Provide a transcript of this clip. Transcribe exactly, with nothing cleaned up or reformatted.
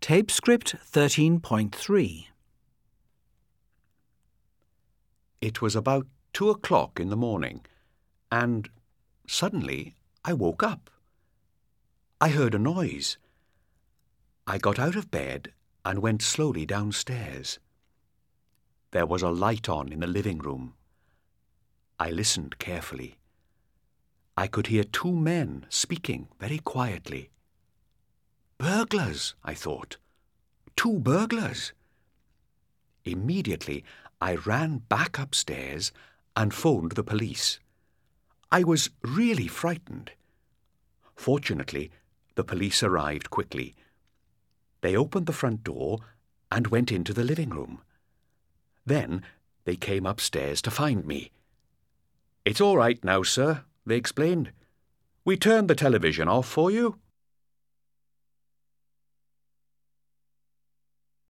Tape script thirteen point three. It was about two o'clock in the morning, and suddenly I woke up. I heard a noise. I got out of bed and went slowly downstairs. There was a light on in the living room. I listened carefully. I could hear two men speaking very quietly. Burglars, I thought. Two burglars. Immediately, I ran back upstairs and phoned the police. I was really frightened. Fortunately, the police arrived quickly. They opened the front door and went into the living room. Then they came upstairs to find me. "It's all right now, sir," they explained. "We turned the television off for you."